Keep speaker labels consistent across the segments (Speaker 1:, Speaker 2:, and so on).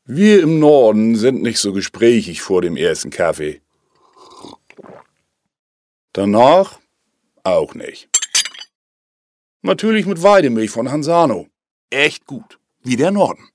Speaker 1: Wir im Norden sind nicht so gesprächig vor dem ersten Kaffee. Danach auch nicht. Natürlich mit Weidemilch von Hansano. Echt gut, wie der Norden.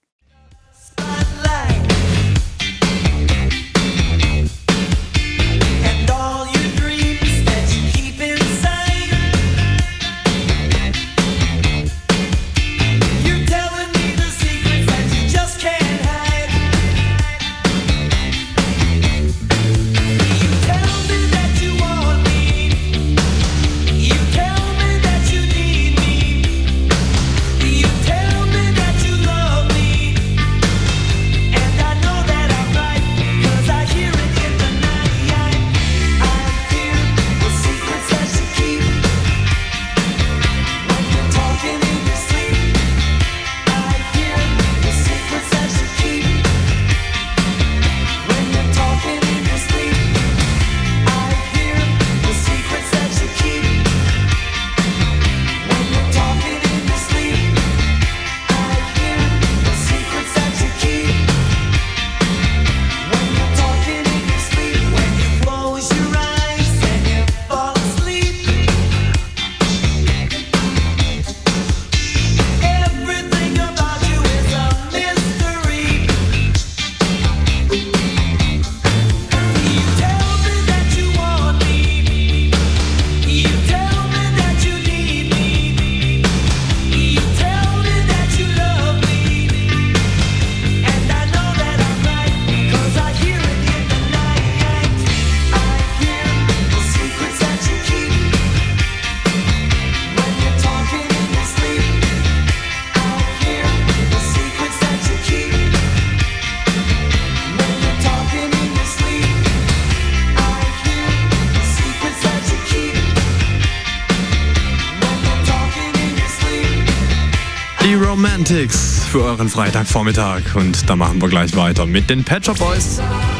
Speaker 2: Romantics für euren Freitagvormittag. Und da machen wir gleich weiter mit den Pet Shop Boys.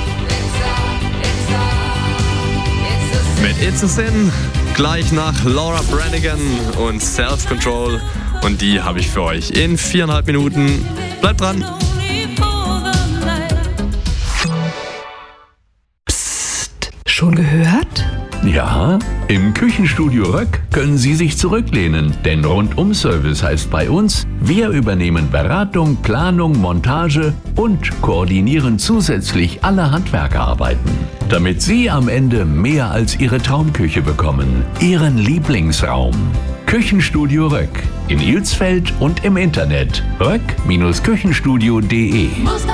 Speaker 2: Mit It's a Sin. Gleich nach Laura Branigan und Self Control. Und die habe ich für euch in 4,5 Minuten. Bleibt dran.
Speaker 3: Psst, schon gehört?
Speaker 4: Ja, im Küchenstudio Röck können Sie sich zurücklehnen, denn Rundum-Service heißt bei uns, wir übernehmen Beratung, Planung, Montage und koordinieren zusätzlich alle Handwerkerarbeiten, damit Sie am Ende mehr als Ihre Traumküche bekommen, Ihren Lieblingsraum. Küchenstudio Röck in Ilsfeld und im Internet röck-küchenstudio.de.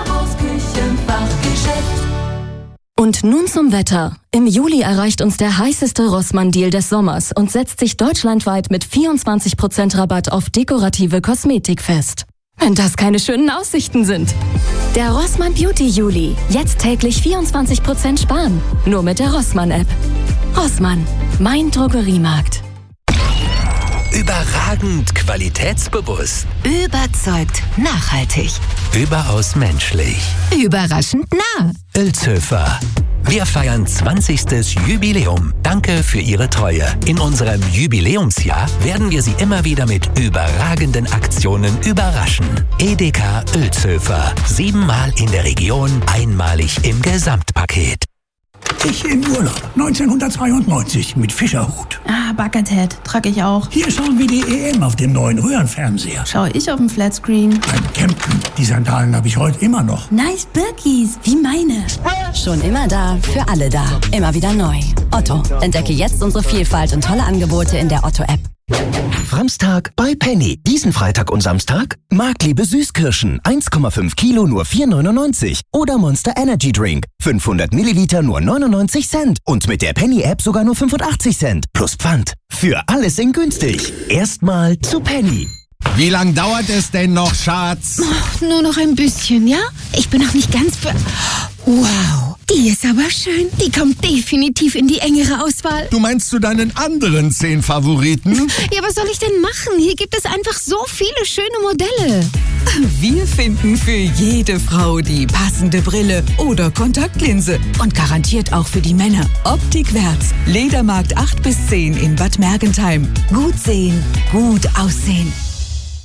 Speaker 5: Und nun zum Wetter. Im Juli erreicht uns der heißeste Rossmann-Deal des Sommers und setzt sich deutschlandweit mit 24% Rabatt auf dekorative Kosmetik fest. Wenn das keine schönen Aussichten sind. Der Rossmann Beauty Juli. Jetzt täglich 24% sparen. Nur mit der Rossmann-App. Rossmann, mein Drogeriemarkt.
Speaker 6: Überragend qualitätsbewusst.
Speaker 7: Überzeugt nachhaltig.
Speaker 6: Überaus menschlich.
Speaker 7: Überraschend nah.
Speaker 6: Oelzhöfer. Wir feiern 20. Jubiläum. Danke für Ihre Treue. In unserem Jubiläumsjahr werden wir Sie immer wieder mit überragenden Aktionen überraschen. Edeka Oelzhöfer. 7-mal in der Region, einmalig im Gesamtpaket.
Speaker 8: Ich in Urlaub. 1992 mit Fischerhut.
Speaker 9: Ah, Buckethead. Trag ich auch.
Speaker 8: Hier schauen wir die EM auf dem neuen Röhrenfernseher.
Speaker 9: Schaue ich auf dem Flatscreen.
Speaker 8: Beim Campen. Die Sandalen habe ich heute immer noch.
Speaker 9: Nice Birkis. Wie meine.
Speaker 5: Schon immer da, für alle da. Immer wieder neu. Otto. Entdecke jetzt unsere Vielfalt und tolle Angebote in der Otto-App.
Speaker 6: Samstag bei Penny. Diesen Freitag und Samstag Markliebe Süßkirschen. 1,5 Kilo nur 4,99. Oder Monster Energy Drink. 500 Milliliter nur 99 Cent. Und mit der Penny-App sogar nur 85 Cent. Plus Pfand. Für alles in günstig. Erstmal zu Penny.
Speaker 10: Wie lang dauert es denn noch, Schatz?
Speaker 7: Oh, nur noch ein bisschen, ja? Ich bin noch nicht ganz Wow, die ist aber schön. Die kommt definitiv in die engere Auswahl.
Speaker 10: Du meinst zu deinen anderen 10 Favoriten?
Speaker 7: Ja, was soll ich denn machen? Hier gibt es einfach so viele schöne Modelle.
Speaker 3: Wir finden für jede Frau die passende Brille oder Kontaktlinse. Und garantiert auch für die Männer. Optik Wärts. Ledermarkt 8 bis 10 in Bad Mergentheim. Gut sehen, gut aussehen.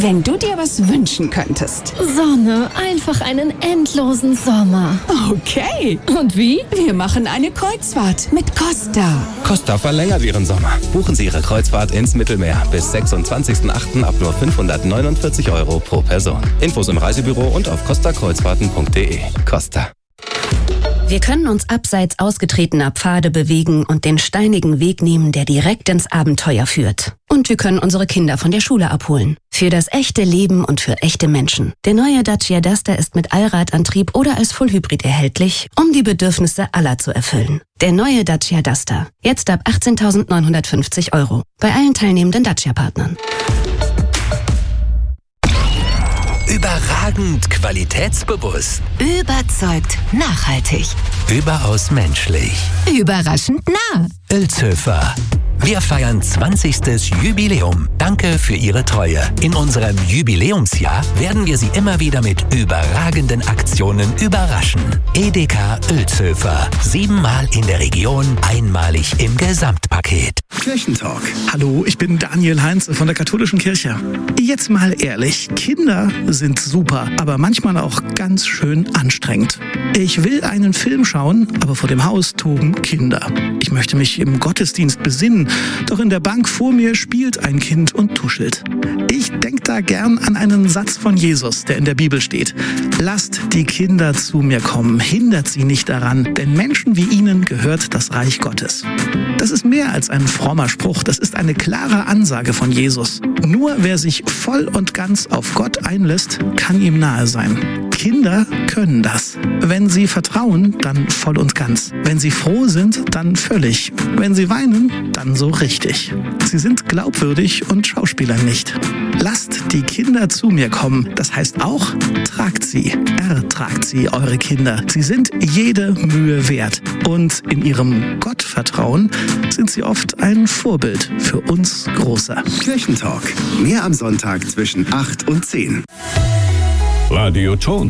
Speaker 3: Wenn du dir was wünschen könntest.
Speaker 7: Sonne, einfach einen endlosen Sommer.
Speaker 3: Okay.
Speaker 7: Und wie?
Speaker 3: Wir machen eine Kreuzfahrt mit Costa.
Speaker 11: Costa verlängert Ihren Sommer. Buchen Sie Ihre Kreuzfahrt ins Mittelmeer bis 26.08. ab nur 549 € pro Person. Infos im Reisebüro und auf costakreuzfahrten.de. Costa.
Speaker 12: Wir können uns abseits ausgetretener Pfade bewegen und den steinigen Weg nehmen, der direkt ins Abenteuer führt. Und wir können unsere Kinder von der Schule abholen. Für das echte Leben und für echte Menschen. Der neue Dacia Duster ist mit Allradantrieb oder als Fullhybrid erhältlich, um die Bedürfnisse aller zu erfüllen. Der neue Dacia Duster. Jetzt ab 18.950 €. Bei allen teilnehmenden Dacia-Partnern.
Speaker 6: Überragend qualitätsbewusst.
Speaker 7: Überzeugt nachhaltig.
Speaker 6: Überaus menschlich.
Speaker 7: Überraschend nah.
Speaker 6: Ölzhöfer. Wir feiern 20. Jubiläum. Danke für Ihre Treue. In unserem Jubiläumsjahr werden wir Sie immer wieder mit überragenden Aktionen überraschen. Edeka Ölzhöfer. 7-mal in der Region, einmalig im Gesamtpaket.
Speaker 13: Kirchentalk. Hallo, ich bin Daniel Heinze von der Katholischen Kirche. Jetzt mal ehrlich, Kinder sind super, aber manchmal auch ganz schön anstrengend. Ich will einen Film schauen, aber vor dem Haus toben Kinder. Ich möchte mich im Gottesdienst besinnen, doch in der Bank vor mir spielt ein Kind und tuschelt. Ich denke da gern an einen Satz von Jesus, der in der Bibel steht. Lasst die Kinder zu mir kommen, hindert sie nicht daran, denn Menschen wie ihnen gehört das Reich Gottes. Das ist mehr als ein frommer Spruch, das ist eine klare Ansage von Jesus. Nur wer sich voll und ganz auf Gott einlässt, kann ihm nahe sein. Kinder können das. Wenn sie vertrauen, dann voll und ganz. Wenn sie froh sind, dann völlig. Wenn sie weinen, dann so richtig. Sie sind glaubwürdig und Schauspieler nicht. Lasst die Kinder zu mir kommen. Das heißt auch, tragt sie, ertragt sie, eure Kinder. Sie sind jede Mühe wert. Und in ihrem Gottvertrauen sind sie oft ein Vorbild für uns Große.
Speaker 14: Kirchentalk. Mehr am Sonntag zwischen 8 und 10.
Speaker 4: Radioton.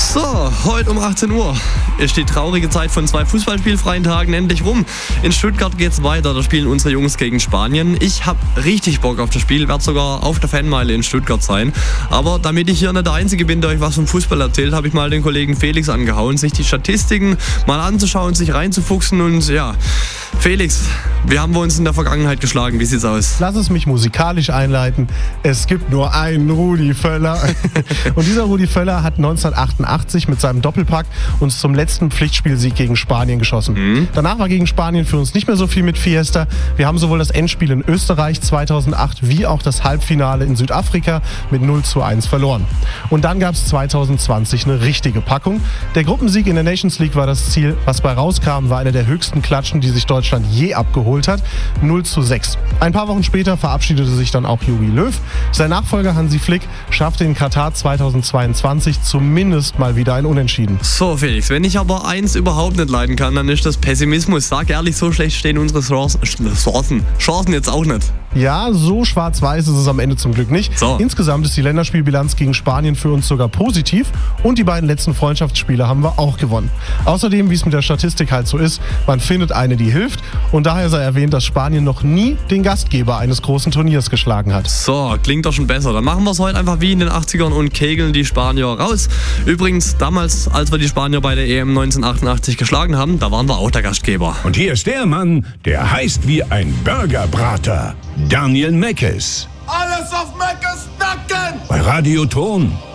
Speaker 2: So, heute um 18 Uhr ist die traurige Zeit von 2 fußballspielfreien Tagen endlich rum. In Stuttgart geht's weiter, da spielen unsere Jungs gegen Spanien. Ich habe richtig Bock auf das Spiel, werde sogar auf der Fanmeile in Stuttgart sein. Aber damit ich hier nicht der Einzige bin, der euch was vom Fußball erzählt, habe ich mal den Kollegen Felix angehauen, sich die Statistiken mal anzuschauen, sich reinzufuchsen und ja, Felix, wie haben wir uns in der Vergangenheit geschlagen? Wie sieht's aus?
Speaker 15: Lass es mich musikalisch einleiten. Es gibt nur einen Rudi Völler. Und dieser Rudi Völler hat 1988 mit seinem Doppelpack uns zum letzten Pflichtspielsieg gegen Spanien geschossen. Danach war gegen Spanien für uns nicht mehr so viel mit Fiesta. Wir haben sowohl das Endspiel in Österreich 2008 wie auch das Halbfinale in Südafrika mit 0:1 verloren. Und dann gab es 2020 eine richtige Packung. Der Gruppensieg in der Nations League war das Ziel. Was bei rauskam, war eine der höchsten Klatschen, die sich Deutschland je abgeholt hat. 0:6. Ein paar Wochen später verabschiedete sich dann auch Jogi Löw. Sein Nachfolger Hansi Flick schaffte in Katar 2022 zumindest mal wieder ein Unentschieden.
Speaker 2: So Felix, wenn ich aber eins überhaupt nicht leiden kann, dann ist das Pessimismus. Sag ehrlich, so schlecht stehen unsere Chancen jetzt auch nicht.
Speaker 15: Ja, so schwarz-weiß ist es am Ende zum Glück nicht.
Speaker 2: So.
Speaker 15: Insgesamt ist die Länderspielbilanz gegen Spanien für uns sogar positiv und die beiden letzten Freundschaftsspiele haben wir auch gewonnen. Außerdem, wie es mit der Statistik halt so ist, man findet eine, die hilft und daher sei erwähnt, dass Spanien noch nie den Gastgeber eines großen Turniers geschlagen hat.
Speaker 2: So, klingt doch schon besser. Dann machen wir es heute einfach wie in den 80ern und kegeln die Spanier raus. Übrigens, damals, als wir die Spanier bei der EM 1988 geschlagen haben, da waren wir auch der Gastgeber.
Speaker 10: Und hier ist der Mann, der heißt wie ein Burgerbrater. Daniel Meckes.
Speaker 16: Alles auf Meckes Nacken!
Speaker 10: Bei Radio Ton.